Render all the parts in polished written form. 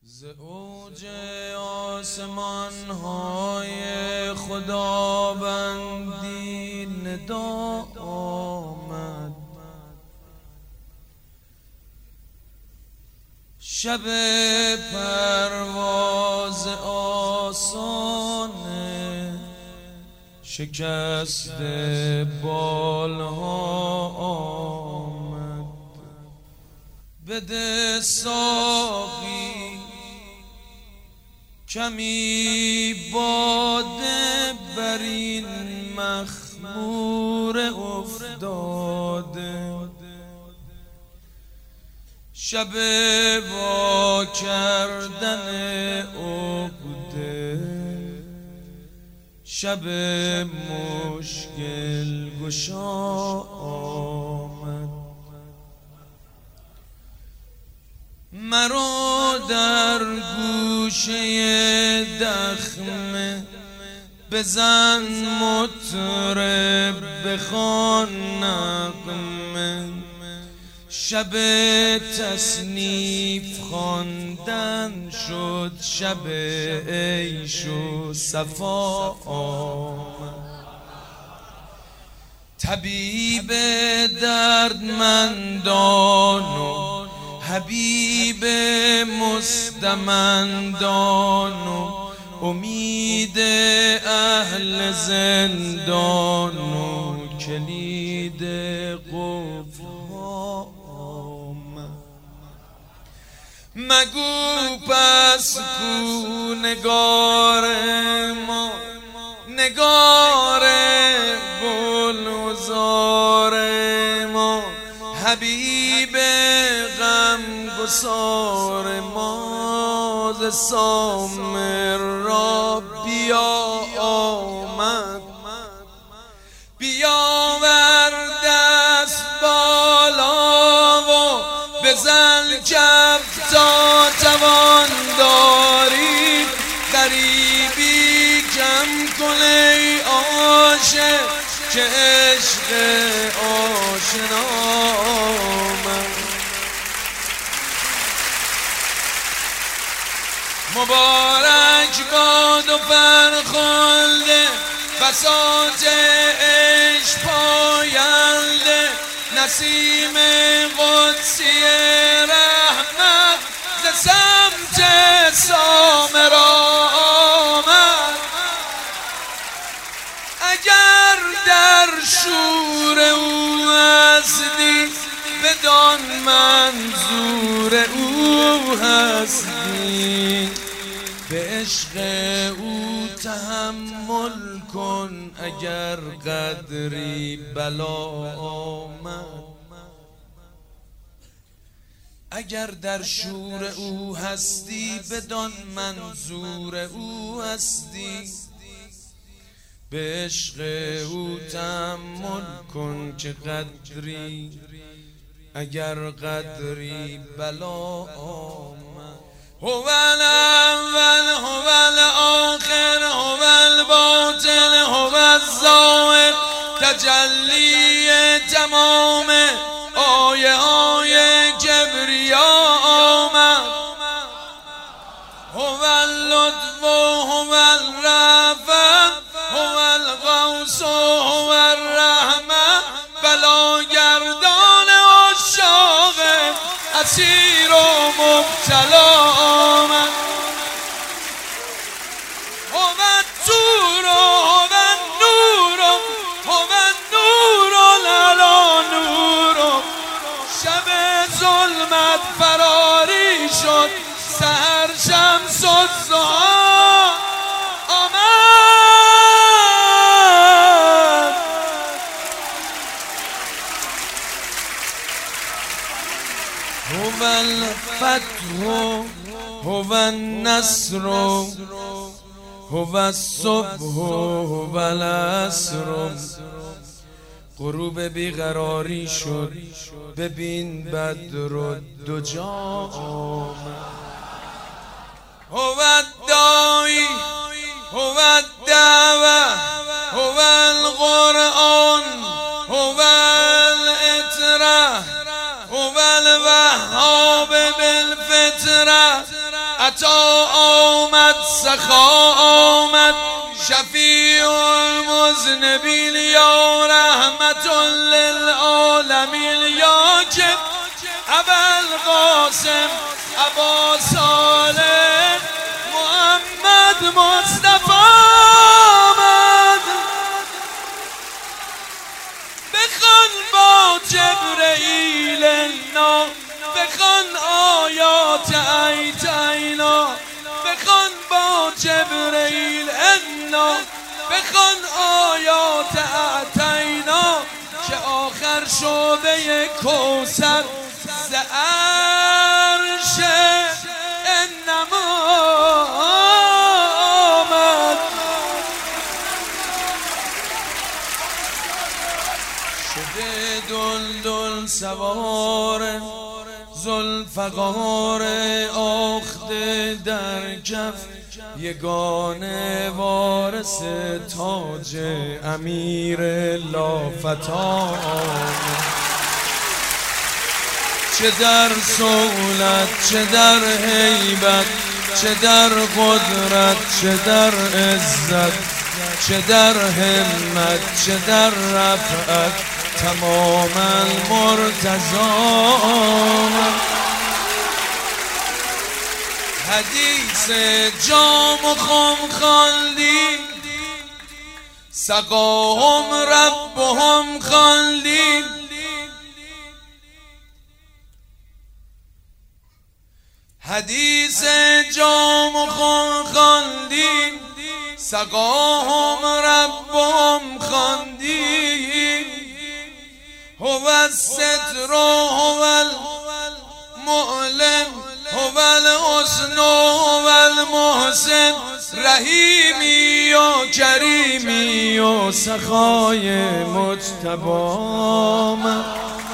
ز اوج آسمان های خداوندی ندا آمد، شب پرواز آسان شکست بالها آمد. بده ساقی کمی باده بر این مخمور افتاده، شب وا کردن عقده، شب مشکل گشا آمد. مرا در گوشه دخمه بزن مطرب بخوان نغمه، شب تصنیف خواندن شد شب عیش و صفا آمد. طبیب دردمندان و حبیب مستمندان و امید اهل زندان و کلید قفل‌ها آمد. مگو پس کو نگار ما، نگار گلزار ما، حبیب غمگسار ما ز سامر را بیا آمد. بیاور دست بالا و بزن کف تا توان داری، غریبی کم کن ای عاشق که عشق آشنا آمد. مبارک باد و فرخنده بساط عشق پاینده، نسیم قدسی رحمت ز سمت سامر آمد. اگر در شور او هستی بدان منظور او هستی، به عشق او تحمل کن اگر قدری بلا آمد. اگر در شور او هستی بدان منظور او هستی، به عشق او تحمل کن که قدری اگر قدری بلا آمد. هو الاول هو الاخر هو الباطن هو الظاهر، تجلی تمام آیه های کبریا آمد. هو اللطف هو الرحمة هو الغوث هو الرحمة، بلاگردان عشاق اسیر و مبتلا آمد. هو الطور هو النور هو النور لالا نور، شب ظلمت فراری شد سحر شمس الضحی آمد. هو الفتح هو النصر هو الصبح هو العصر، غروب بیقراری شد ببین بدر و دجا آمد. هو الداعی هو الدعوة هو القرآن هو الإترة هو الوهاب بالفطرة، عطا آمد سخا آمد شفیع المذنبین یا رحمت للعالمین یا که ابوالقاسم ابا صالح محمد مصطفی آمد. بخوان با جبرئیل انا بخوان آیات ایتینا بخوان با جبرئیل انا بخوان آیات ایتینا که آخر شعبه کوثر ز عرش انما آمد. شده دلدل سوار ذوالفقار آخته در کف یگانه وارث تاج امیر لافتان. چه در سهولت چه در هیبت چه در قدرت چه در عزت چه در همت چه در رفعت تمام المرتضی. حدیث جام خم خواندیم سقاهم ربهم خواندیم حدیث جام خم خواندیم سقاهم ربهم خواندیم. هو الستر هو المعلم هو الحسن هو المحسن رحیمی و کریمی و سخای مجتبام.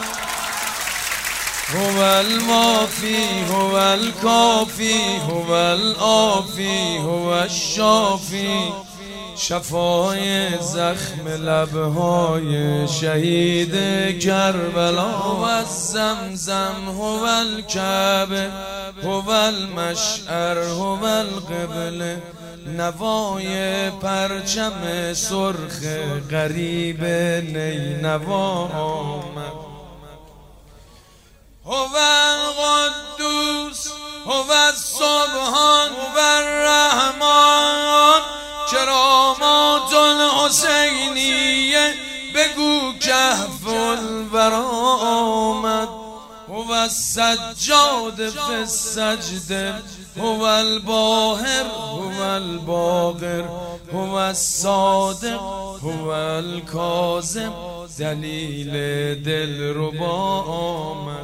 هو المافی هو الکافی هو العافی هو الشافی شفای زخم لبهای شهید کربلا. هو الزمزم هو الکعبه هو المشعر هو القبله نوای پرچم سرخ غریب نینوا آمد. هو القدوس هو السبحان هو الرحمن کرامات الحسینیه بگو کهف الورا آمد. هو السجاد فی السجده هو الباهر هو الباقر هو الصادق هو الکاظم دلیل دلربا آمد.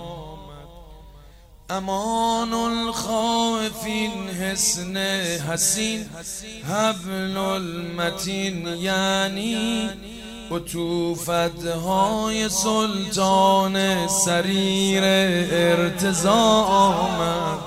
امان الخائفین حصن حسین حبل المتین یعنی عطوفتهای سلطان سریر ارتضا آمد.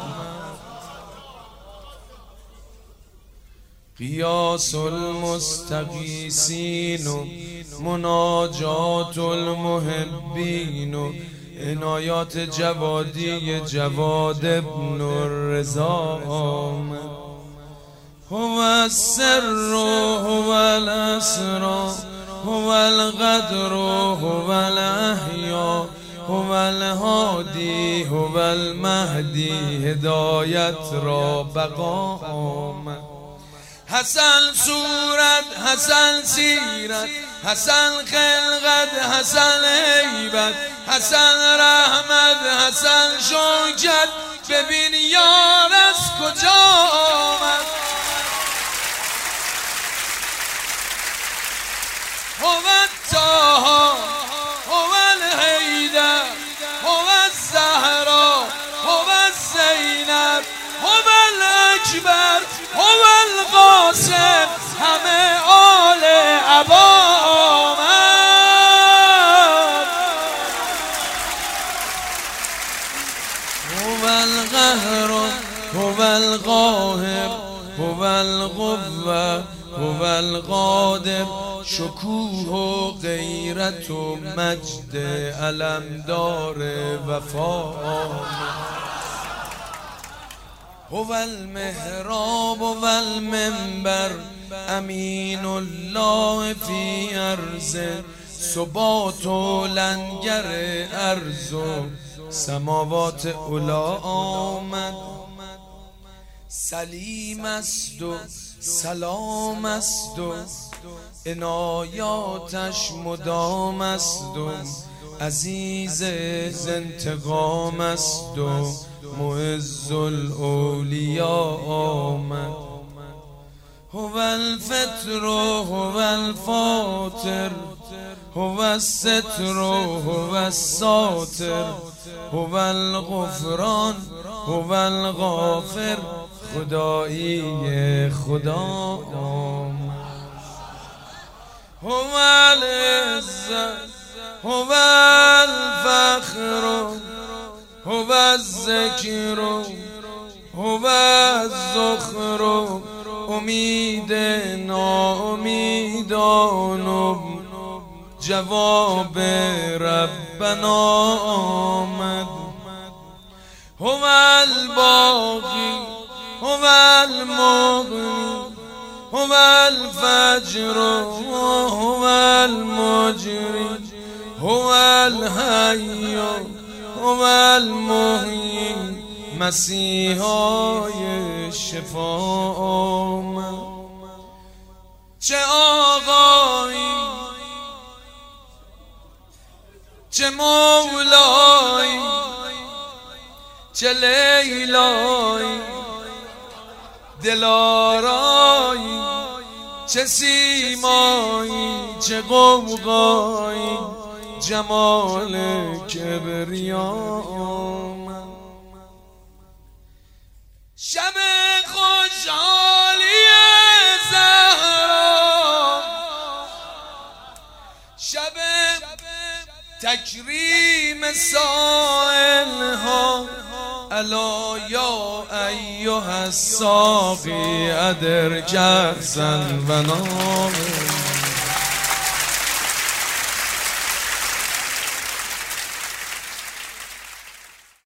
قیاس المستغیثین و مناجات المحبین و عنایات جوادی جواد ابن الرضا آمد. هو السر هو الاسرار هو القدر هو الاحیا هو الهادی هو المهدی هدایت را بقا آمد. حسن صورت حسن سیرت حسن خلقت حسن هیبت حسن رحمت حسن شوکت ببین یار از کجا آمد. هو الطاها هو الحیدر هو الزهرا هو الزینب هو الاکبر هو القاسم همه آل عبا آمد. هو القهر هو القاهر هو القوة هو القادر شکوه و غیرت و مجد علمدار وفا. هو المحراب و المنبر امین الله فی ارضه ثبات و لنگر ارض و سماوات اولا آمد. سلیم است و سلام است و عنایاتش مدام است و عزیز انتقام است و معز الاولیاء آمد. هو الفطر و هو الفاطر هو الستر و هو الساتر هو الغفران هو الغافر خدایی خدا آمد. هو العزت هو الفخر هو الذکر هو الذخر امید ناامیدان جواب ربنا آمد. هو الباقی هو المغنی هو الفجر هو المجری هو الحی هو المحیی مسیحای شفا آمد. چه آقایی چه مولایی چه لیلایی دلارایی چه سیمایی چه غوغایی جمال کبریا آمد. شب خوشحالی زهرا شب تکریم سائلها الا یا ایها الساقی ادر جرسا و نام